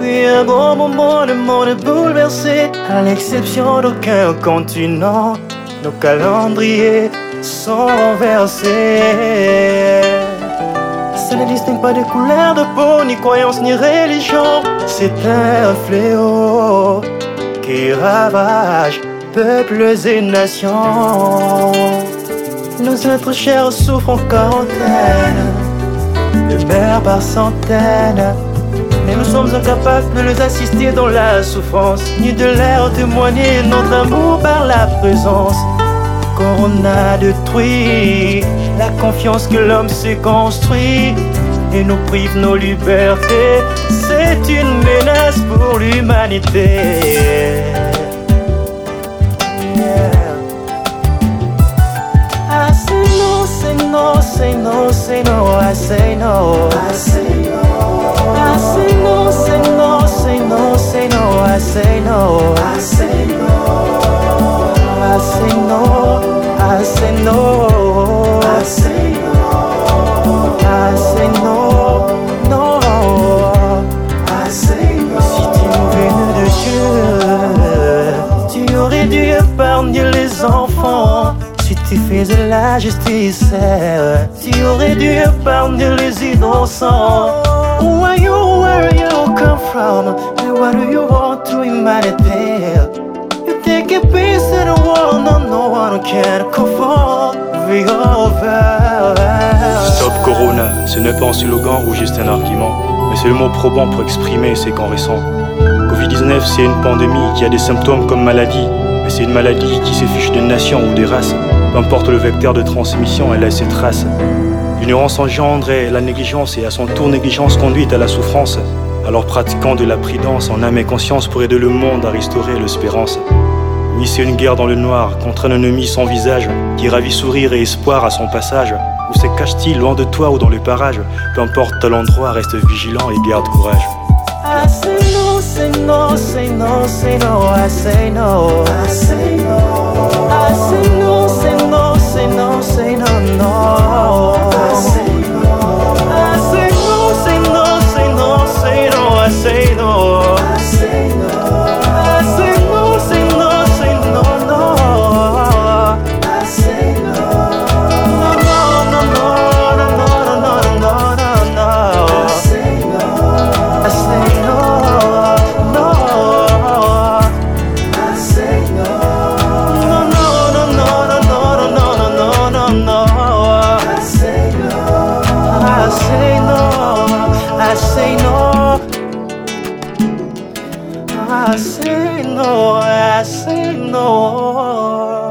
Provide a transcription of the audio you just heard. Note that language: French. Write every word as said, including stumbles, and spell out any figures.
Depuis un bon moment, le monde est bouleversé. À l'exception d'aucun continent, nos calendriers sont renversés. Ça ne distingue pas de couleur de peau, ni croyance, ni religion. C'est un fléau qui ravage peuples et nations. Nos êtres chers souffrent en quarantaine, de mères par centaines. Mais nous sommes incapables de les assister dans la souffrance, ni de leur témoigner notre amour par la présence. Corona détruit la confiance que l'homme s'est construit et nous prive nos libertés. C'est une menace pour l'humanité. Yeah. I say no, say no, say no, say no, I say no, I say no. I say no, say no, say no, say no, I say no, I say no, I say no, I say no, I say no, I say no, no, I say no. Si tu venais de Dieu, tu aurais dû épargner les enfants. Si tu faisais la justice, tu aurais dû épargner les innocents. Who are you, where you come from, and what do you want to humanity? You take a piece of the world, no, no one can comfort the over. Stop Corona, ce n'est pas un slogan ou juste un argument, mais c'est le mot probant pour exprimer ces camps récents. covid dix-neuf, c'est une pandémie qui a des symptômes comme maladie, mais c'est une maladie qui se fiche de nations ou des races. Peu importe le vecteur de transmission, elle a ses traces. L'ignorance engendre la négligence et à son tour négligence conduit à la souffrance. Alors pratiquant de la prudence en âme et conscience pour aider le monde à restaurer l'espérance. Oui, c'est une guerre dans le noir contre un ennemi sans visage qui ravit sourire et espoir à son passage. Où se cache-t-il, loin de toi ou dans le parage? Peu importe l'endroit, reste vigilant et garde courage. I say no, say no, say no, say no, I say no, I say no, I say no, say no, say no, say no, no, I say no, I say no, say no, say no, say no, I say no, I say no, I say no, say no, say no, no, I say no, no, no, no, no, no, no, no, no, no, no, I say no, I say I say no, I say no, I say no.